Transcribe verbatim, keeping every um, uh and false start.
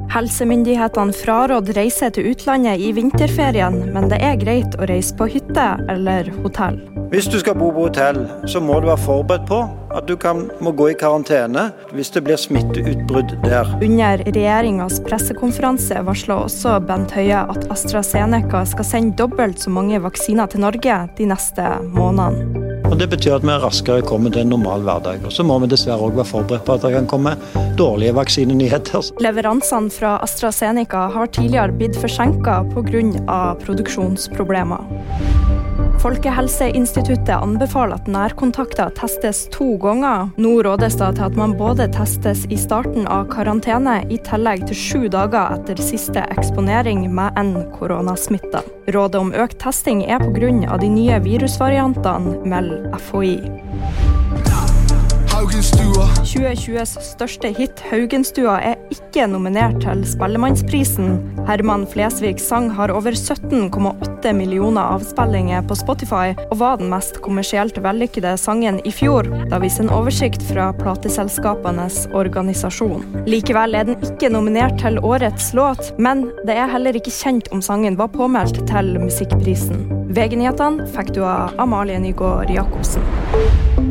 Helsemyndighetene fraråder reise til utlandet i vinterferien, men det er greit å reise på hytte eller hotell. Hvis du skal bo på hotell, så må du være forberedt på at du kan, må gå i karantene hvis det blir smitteutbrudd der. Under regjeringens pressekonferanse varsler også Bent Høie at AstraZeneca skal sende dobbelt så mange vaksiner til Norge de neste månedene. Og det betyr at vi raskere kommer til en normal hverdag. Og så må vi dessverre også være forberedt på at det kan komme dårlige vaksinenyheter. Leveransene fra AstraZeneca har tidligere blitt forsinket på grunn av produksjonsproblemer. Folkehelseinstituttet anbefaler at nærkontakter testes to ganger. Nå rådes det til at man både testes i starten av karantene i tillegg til sju dager etter siste eksponering med en koronasmitte. Rådet om økt testing er på grunn av de nye virusvariantene, melder F H I. tjue tjues største hit, Haugenstua, er ikke nominert til Spellemannsprisen. Herman Flesvigs sang har over sytten komma åtte millioner avspillinger på Spotify, og var den mest kommersielt vellykkede sangen i fjor. Da viser en oversikt fra plateselskapenes organisasjon. Likevel er den ikke nominert til årets låt, men det er heller ikke kjent om sangen var påmeldt til musikkprisen. V G-nyhetene fikk du av Amalie Nygaard Jakobsen.